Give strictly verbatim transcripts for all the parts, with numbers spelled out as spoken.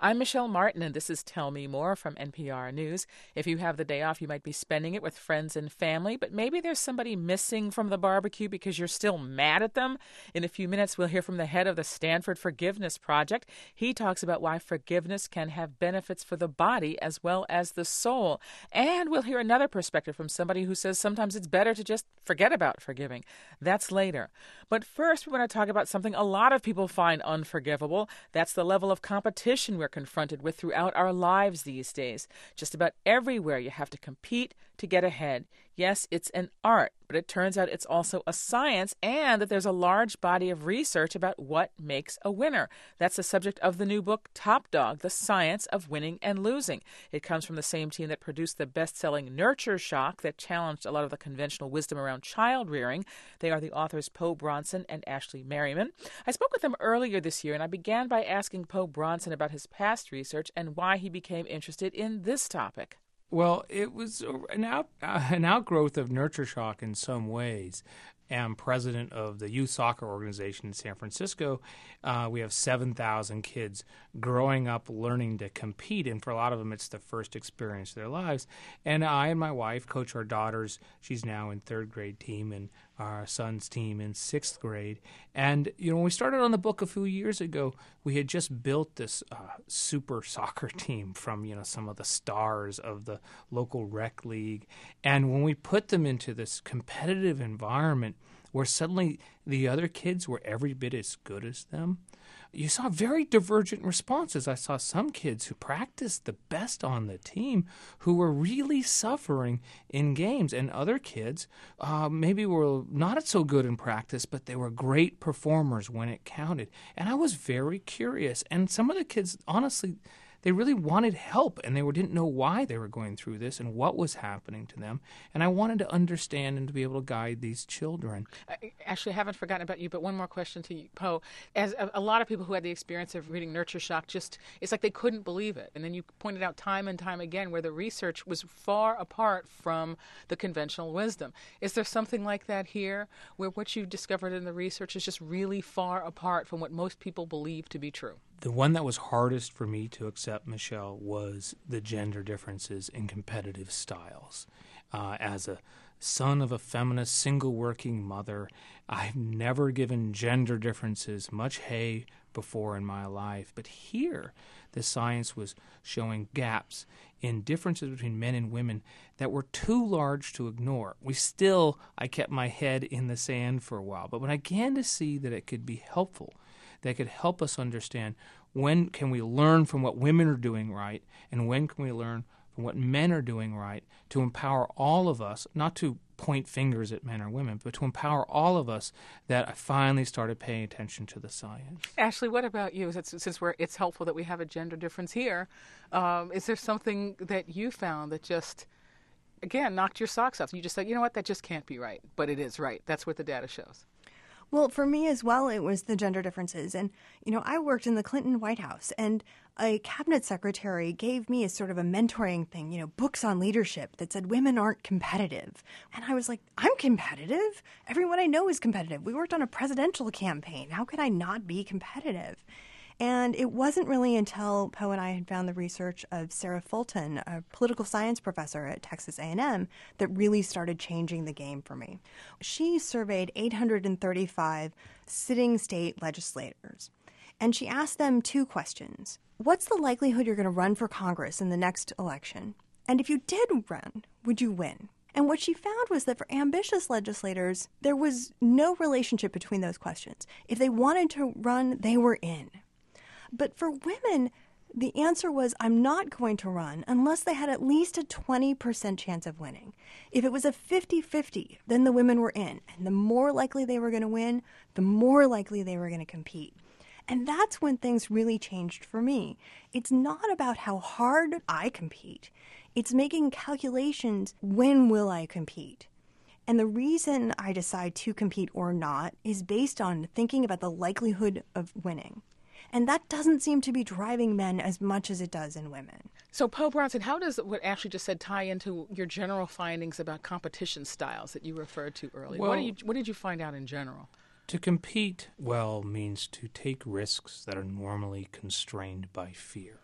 I'm Michelle Martin, and this is Tell Me More from N P R News. If you have the day off, you might be spending it with friends and family, but maybe there's somebody missing from the barbecue because you're still mad at them. In a few minutes, we'll hear from the head of the Stanford Forgiveness Project. He talks about why forgiveness can have benefits for the body as well as the soul. And we'll hear another perspective from somebody who says sometimes it's better to just forget about forgiving. That's later. But first, we want to talk about something a lot of people find unforgivable. That's the level of competition we're confronted with throughout our lives these days. Just about everywhere you have to compete to get ahead. Yes, it's an art, but it turns out it's also a science, and that there's a large body of research about what makes a winner. That's the subject of the new book, Top Dog, The Science of Winning and Losing. It comes from the same team that produced the best-selling Nurture Shock that challenged a lot of the conventional wisdom around child rearing. They are the authors Poe Bronson and Ashley Merriman. I spoke with them earlier this year, and I began by asking Poe Bronson about his past research and why he became interested in this topic. Well, it was an out uh, an outgrowth of Nurture Shock in some ways. I'm president of the youth soccer organization in San Francisco. Uh, we have seven thousand kids growing up learning to compete, and for a lot of them, it's the first experience of their lives. And I and my wife coach our daughters. She's now in third grade team, and our son's team in sixth grade. And, you know, when we started on the book a few years ago, we had just built this uh, super soccer team from, you know, some of the stars of the local rec league. And when we put them into this competitive environment where suddenly the other kids were every bit as good as them, you saw very divergent responses. I saw some kids who practiced the best on the team who were really suffering in games, and other kids uh, maybe were not so good in practice, but they were great performers when it counted. And I was very curious. And some of the kids, honestly, they really wanted help, and they didn't know why they were going through this and what was happening to them. And I wanted to understand and to be able to guide these children. Actually, I haven't forgotten about you, but one more question to you, Poe. As a, a lot of people who had the experience of reading Nurture Shock, just it's like they couldn't believe it. And then you pointed out time and time again where the research was far apart from the conventional wisdom. Is there something like that here, where what you discovered in the research is just really far apart from what most people believe to be true? The one that was hardest for me to accept, Michelle, was the gender differences in competitive styles. Uh, as a son of a feminist, single working mother, I've never given gender differences much hay before in my life. But here, the science was showing gaps in differences between men and women that were too large to ignore. We still, I kept my head in the sand for a while. But when I began to see that it could be helpful, that could help us understand when can we learn from what women are doing right and when can we learn from what men are doing right to empower all of us, not to point fingers at men or women, but to empower all of us, that I finally started paying attention to the science. Ashley, what about you? Since, since we're, it's helpful that we have a gender difference here, um, is there something that you found that just, again, knocked your socks off? You just said, you know what, that just can't be right, but it is right. That's what the data shows. Well, for me as well, it was the gender differences. And, you know, I worked in the Clinton White House, and a cabinet secretary gave me a sort of a mentoring thing, you know, books on leadership that said women aren't competitive. And I was like, I'm competitive. Everyone I know is competitive. We worked on a presidential campaign. How could I not be competitive? And it wasn't really until Poe and I had found the research of Sarah Fulton, a political science professor at Texas A and M, that really started changing the game for me. She surveyed eight hundred thirty-five sitting state legislators, and she asked them two questions. What's the likelihood you're going to run for Congress in the next election? And if you did run, would you win? And what she found was that for ambitious legislators, there was no relationship between those questions. If they wanted to run, they were in. But for women, the answer was, I'm not going to run unless they had at least a twenty percent chance of winning. If it was a fifty-fifty, then the women were in. And the more likely they were going to win, the more likely they were going to compete. And that's when things really changed for me. It's not about how hard I compete. It's making calculations, when will I compete? And the reason I decide to compete or not is based on thinking about the likelihood of winning. And that doesn't seem to be driving men as much as it does in women. So, Poe Bronson, how does what Ashley just said tie into your general findings about competition styles that you referred to earlier? Well, what, do you, what did you find out in general? To compete well means to take risks that are normally constrained by fear.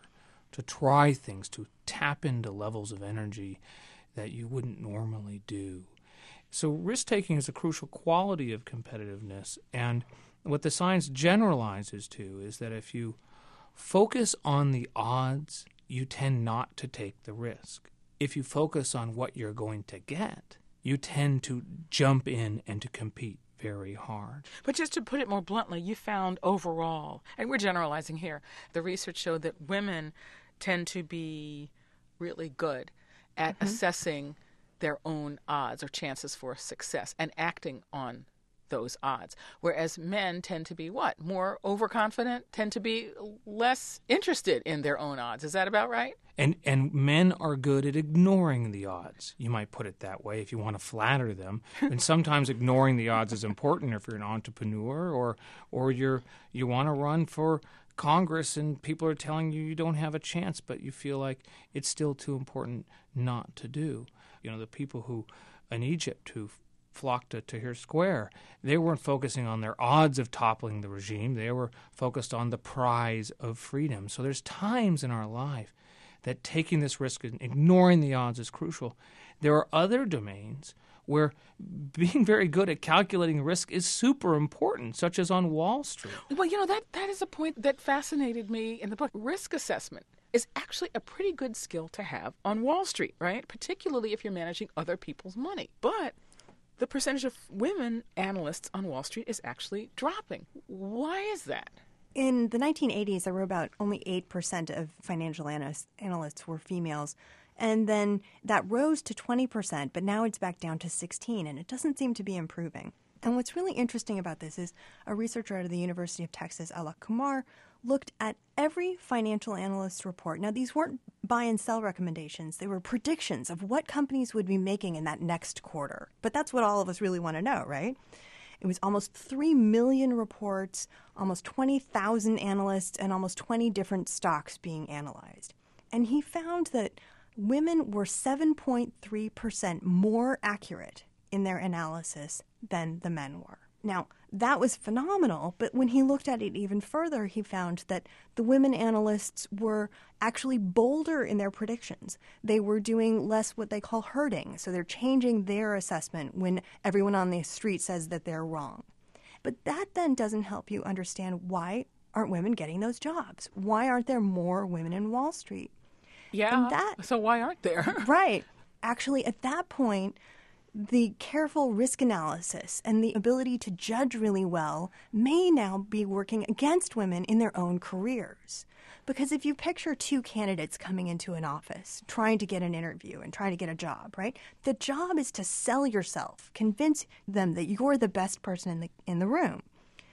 to try things, to tap into levels of energy that you wouldn't normally do. So risk-taking is a crucial quality of competitiveness, and what the science generalizes to is that if you focus on the odds, you tend not to take the risk. If you focus on what you're going to get, you tend to jump in and to compete very hard. But just to put it more bluntly, you found overall, and we're generalizing here, the research showed that women tend to be really good at mm-hmm. assessing their own odds or chances for success and acting on those odds, whereas men tend to be what? More overconfident, tend to be less interested in their own odds. Is that about right? And and men are good at ignoring the odds. You might put it that way if you want to flatter them. And sometimes ignoring the odds is important if you're an entrepreneur or or you're you want to run for Congress and people are telling you you don't have a chance, but you feel like it's still too important not to do. You know, the people who in Egypt who flocked to Tahrir Square, they weren't focusing on their odds of toppling the regime. They were focused on the prize of freedom. So there's times in our life that taking this risk and ignoring the odds is crucial. There are other domains where being very good at calculating risk is super important, such as on Wall Street. Well, you know, that, that is a point that fascinated me in the book. Risk assessment is actually a pretty good skill to have on Wall Street, right? Particularly if you're managing other people's money. But the percentage of women analysts on Wall Street is actually dropping. Why is that? In the nineteen eighties, there were about only eight percent of financial analysts, analysts were females. And then that rose to twenty percent, but now it's back down to sixteen, and it doesn't seem to be improving. And what's really interesting about this is a researcher out of the University of Texas, Alok Kumar, looked at every financial analyst's report. Now, these weren't buy and sell recommendations. They were predictions of what companies would be making in that next quarter. But that's what all of us really want to know, right? It was almost three million reports, almost twenty thousand analysts, and almost twenty different stocks being analyzed. And he found that women were seven point three percent more accurate in their analysis than the men were. Now, that was phenomenal, but when he looked at it even further, he found that the women analysts were actually bolder in their predictions. They were doing less what they call herding, so they're changing their assessment when everyone on the street says that they're wrong. But that then doesn't help you understand why aren't women getting those jobs? Why aren't there more women in Wall Street? Yeah, that, so why aren't there? Right. Actually, at that point, the careful risk analysis and the ability to judge really well may now be working against women in their own careers. Because if you picture two candidates coming into an office, trying to get an interview and trying to get a job, right? The job is to sell yourself, convince them that you're the best person in the in the room.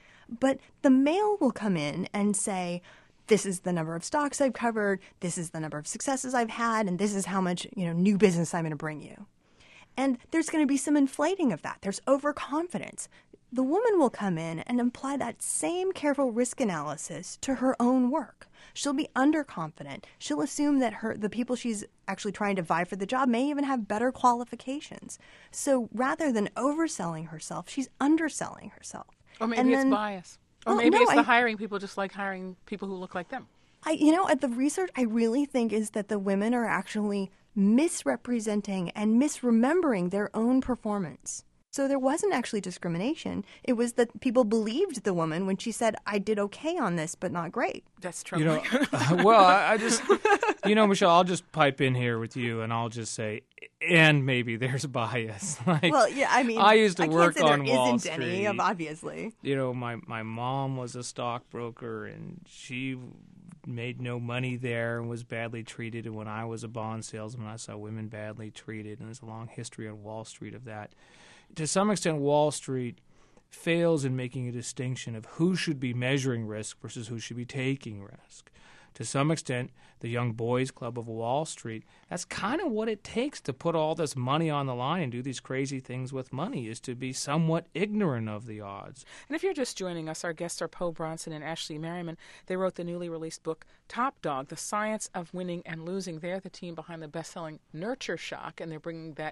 But the male will come in and say, this is the number of stocks I've covered, this is the number of successes I've had, and this is how much, you know, new business I'm going to bring you. And there's going to be some inflating of that. There's overconfidence. The woman will come in and apply that same careful risk analysis to her own work. She'll be underconfident. She'll assume that her the people she's actually trying to vie for the job may even have better qualifications. So rather than overselling herself, she's underselling herself. Or maybe and it's then, bias. Or well, maybe no, it's the I, hiring people just like hiring people who look like them. I, you know, at the research, I really think is that the women are actually misrepresenting and misremembering their own performance. So there wasn't actually discrimination. It was that people believed the woman when she said, I did okay on this, but not great. That's true. You know, uh, well, I, I just, you know, Michelle, I'll just pipe in here with you and I'll just say, and maybe there's bias. Like, well, yeah, I mean, I used to I work can't say on there Wall isn't Street. any, obviously. You know, my, my mom was a stockbroker and she made no money there and was badly treated. And when I was a bond salesman, I saw women badly treated. And there's a long history on Wall Street of that. To some extent, Wall Street fails in making a distinction of who should be measuring risk versus who should be taking risk. To some extent, the Young Boys Club of Wall Street, that's kind of what it takes to put all this money on the line and do these crazy things with money, is to be somewhat ignorant of the odds. And if you're just joining us, our guests are Poe Bronson and Ashley Merriman. They wrote the newly released book, Top Dog, The Science of Winning and Losing. They're the team behind the best-selling Nurture Shock, and they're bringing that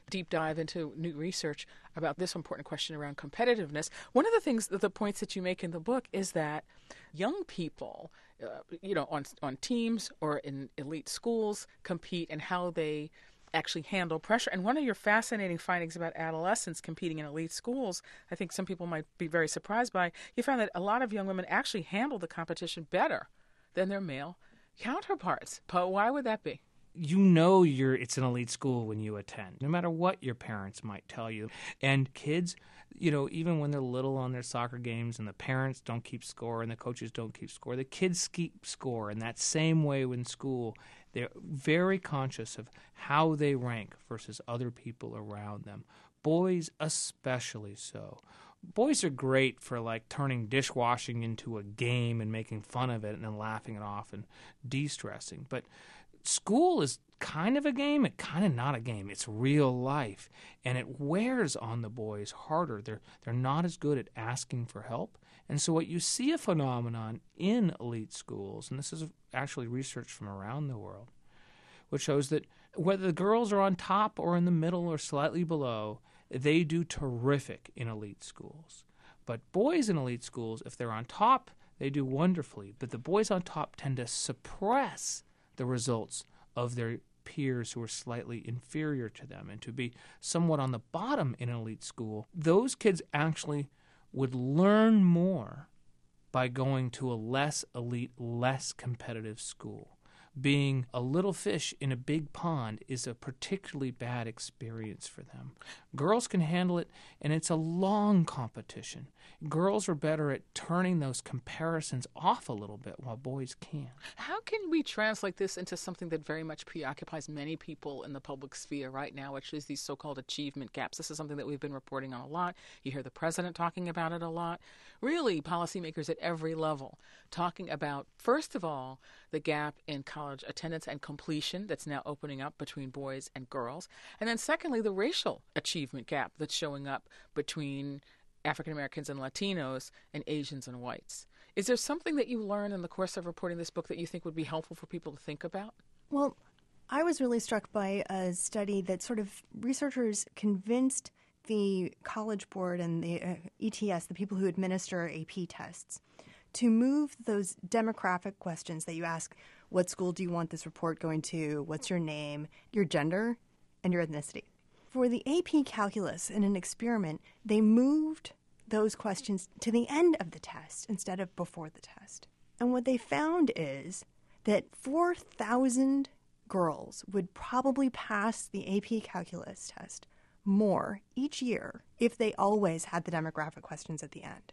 deep dive into new research about this important question around competitiveness. One of the things, the points that you make in the book is that young people, uh, you know, on on teams or in elite schools compete and how they actually handle pressure. And one of your fascinating findings about adolescents competing in elite schools, I think some people might be very surprised by, you found that a lot of young women actually handle the competition better than their male counterparts. Poe, why would that be? You know you're it's an elite school when you attend, no matter what your parents might tell you. And kids, you know, even when they're little on their soccer games and the parents don't keep score and the coaches don't keep score, the kids keep score in that same way in school. They're very conscious of how they rank versus other people around them. Boys especially so. Boys are great for like turning dishwashing into a game and making fun of it and then laughing it off and de-stressing. But school is kind of a game and kind of not a game. It's real life, and it wears on the boys harder. They're they're not as good at asking for help. And so what you see a phenomenon in elite schools, and this is actually research from around the world, which shows that whether the girls are on top or in the middle or slightly below, they do terrific in elite schools. But boys in elite schools, if they're on top, they do wonderfully. But the boys on top tend to suppress the results of their peers who are slightly inferior to them, and to be somewhat on the bottom in an elite school. Those kids actually would learn more by going to a less elite, less competitive school. Being a little fish in a big pond is a particularly bad experience for them. Girls can handle it, and it's a long competition. Girls are better at turning those comparisons off a little bit, while boys can't. How can we translate this into something that very much preoccupies many people in the public sphere right now, which is these so-called achievement gaps? This is something that we've been reporting on a lot. You hear the president talking about it a lot. Really, policymakers at every level talking about, first of all, the gap in college attendance and completion that's now opening up between boys and girls. And then secondly, the racial achievement gap that's showing up between African Americans and Latinos and Asians and whites. Is there something that you learned in the course of reporting this book that you think would be helpful for people to think about? Well, I was really struck by a study that sort of researchers convinced the College Board and the uh, E T S, the people who administer A P tests, to move those demographic questions that you ask, what school do you want this report going to, what's your name, your gender, and your ethnicity. For the A P calculus, in an experiment, they moved those questions to the end of the test instead of before the test. And what they found is that four thousand girls would probably pass the A P calculus test more each year if they always had the demographic questions at the end.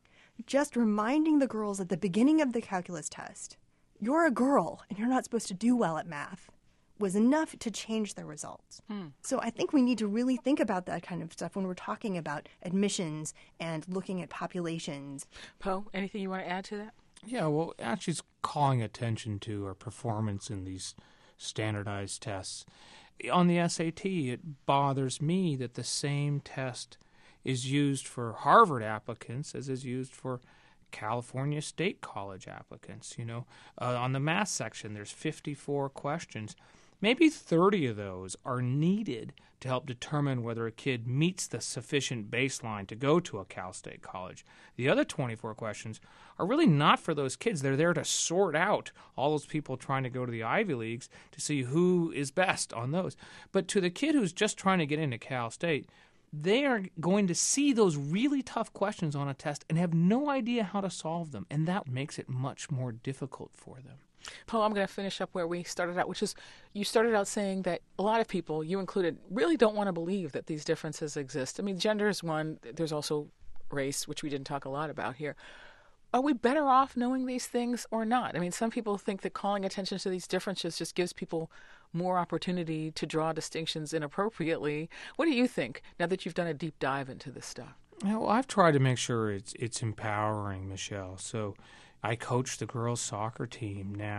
Just reminding the girls at the beginning of the calculus test, you're a girl and you're not supposed to do well at math, was enough to change their results. Hmm. So I think we need to really think about that kind of stuff when we're talking about admissions and looking at populations. Poe, anything you want to add to that? Yeah, well, actually it's calling attention to our performance in these standardized tests. On the S A T, it bothers me that the same test is used for Harvard applicants as is used for California State College applicants. You know, uh, on the math section, there's fifty-four questions. Maybe thirty of those are needed to help determine whether a kid meets the sufficient baseline to go to a Cal State College. The other twenty-four questions are really not for those kids. They're there to sort out all those people trying to go to the Ivy Leagues to see who is best on those. But to the kid who's just trying to get into Cal State, they are going to see those really tough questions on a test and have no idea how to solve them, and that makes it much more difficult for them. Paul, I'm going to finish up where we started out, which is you started out saying that a lot of people, you included, really don't want to believe that these differences exist. I mean, gender is one. There's also race, which we didn't talk a lot about here. Are we better off knowing these things or not? I mean, some people think that calling attention to these differences just gives people more opportunity to draw distinctions inappropriately. What do you think, now that you've done a deep dive into this stuff? Well, I've tried to make sure it's it's empowering, Michelle. So I coach the girls' soccer team now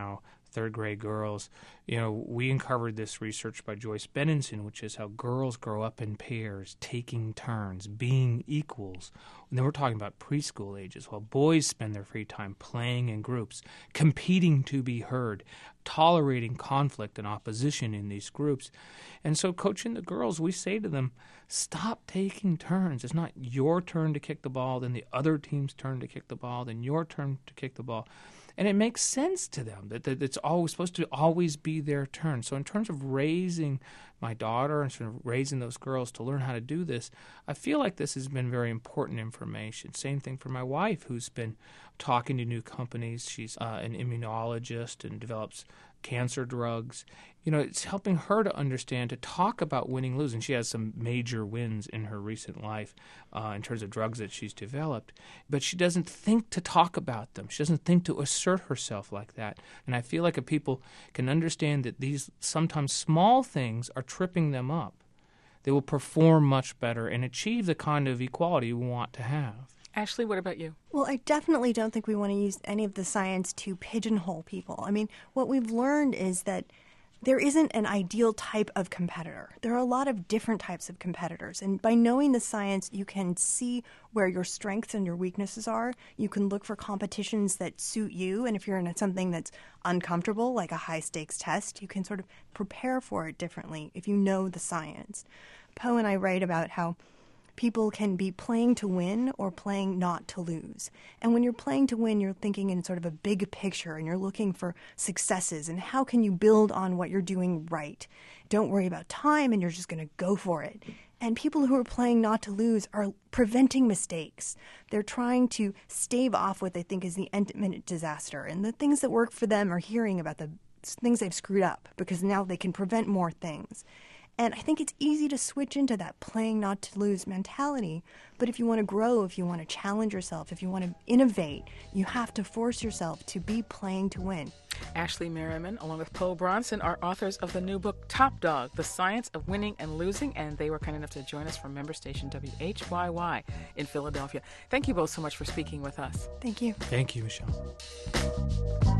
third grade girls. You know, we uncovered this research by Joyce Benenson, which is how girls grow up in pairs, taking turns, being equals. And then we're talking about preschool ages, while boys spend their free time playing in groups, competing to be heard, tolerating conflict and opposition in these groups. And so coaching the girls, we say to them, stop taking turns. It's not your turn to kick the ball, then the other team's turn to kick the ball, then your turn to kick the ball. And it makes sense to them that, that it's always supposed to always be their turn. So in terms of raising my daughter and sort of raising those girls to learn how to do this, I feel like this has been very important information. Same thing for my wife, who's been talking to new companies. She's uh, an immunologist and develops cancer drugs. You know, it's helping her to understand, to talk about winning, losing. She has some major wins in her recent life uh, in terms of drugs that she's developed, but she doesn't think to talk about them. She doesn't think to assert herself like that. And I feel like if people can understand that these sometimes small things are tripping them up, they will perform much better and achieve the kind of equality we want to have. Ashley, what about you? Well, I definitely don't think we want to use any of the science to pigeonhole people. I mean, what we've learned is that there isn't an ideal type of competitor. There are a lot of different types of competitors. And by knowing the science, you can see where your strengths and your weaknesses are. You can look for competitions that suit you. And if you're in something that's uncomfortable, like a high-stakes test, you can sort of prepare for it differently if you know the science. Poe and I write about how people can be playing to win or playing not to lose. And when you're playing to win, you're thinking in sort of a big picture and you're looking for successes and how can you build on what you're doing right. Don't worry about time and you're just going to go for it. And people who are playing not to lose are preventing mistakes. They're trying to stave off what they think is the imminent disaster. And the things that work for them are hearing about the things they've screwed up because now they can prevent more things. And I think it's easy to switch into that playing not to lose mentality. But if you want to grow, if you want to challenge yourself, if you want to innovate, you have to force yourself to be playing to win. Ashley Merriman, along with Poe Bronson, are authors of the new book, Top Dog, The Science of Winning and Losing, and they were kind enough to join us from member station W H Y Y in Philadelphia. Thank you both so much for speaking with us. Thank you. Thank you, Michelle.